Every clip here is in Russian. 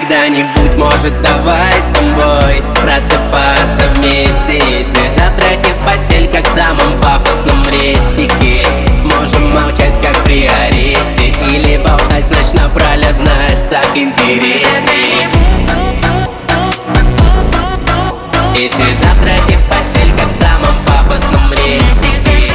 Когда-нибудь, может, давай с тобой просыпаться вместе. Эти завтраки в постель, как в самом пафосном рестике. Можем молчать, как при аресте, или болтать ночь напролет, знаешь, так интереснее. Эти завтраки в постель, как в самом пафосном рестике.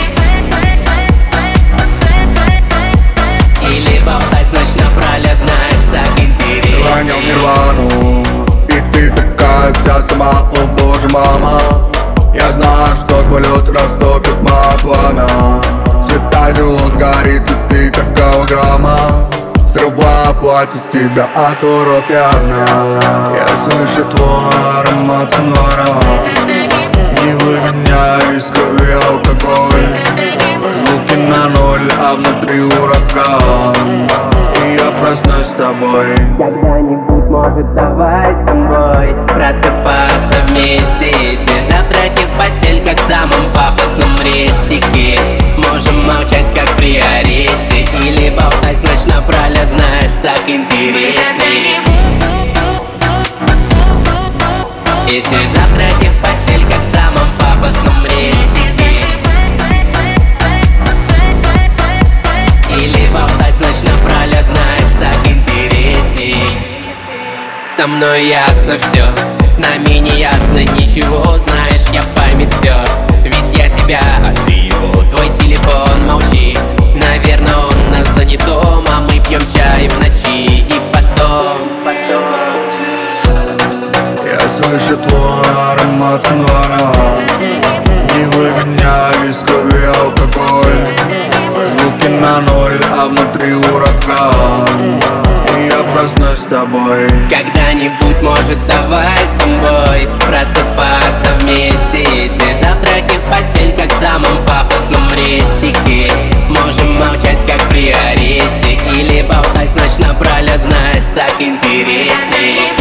Или болтать ночь напролет, знаешь, так интереснее. Звонил Нирвану, и ты такая вся сама, о боже, мама. Я знаю, что твой лед растопит мое пламя. Светозелот горит, и ты как голограмма. Срываю платье с тебя от уропьяна. Я слышу твой аромат сонора. Не выгоняй из крови алкоголь. Звуки на ноль, а внутри ураган. И я проснусь с тобой. Когда-нибудь, может, давай с тобой просыпаться вместе. Эти завтраки в постель, как в самом пафосном рестике. Можем молчать, как при аресте, или болтать ночь напролет, знаешь, так интереснее. Эти завтраки в постель, как в самом пафосном рестике. Или болтать ночь напролет, знаешь, так интересней. Со мной ясно все, с нами не ясно ничего. Знаешь, я память стер, ведь я тебя, а ты его. Твой телефон молчит, наверное, он на занятом. А мы пьем чай в ночи, и потом. Я слышу твой аромат сонора. Не выгоняй из крови алкоголь. Звуки на ноль, а внутри ураган. И я проснусь с тобой. Когда-нибудь, может, давай с тобой просыпаться вместе. Эти завтраки в постель, как в самом пафосном рестике. Можем молчать, как при аресте, или болтать ночь напролет, знаешь, так интереснее.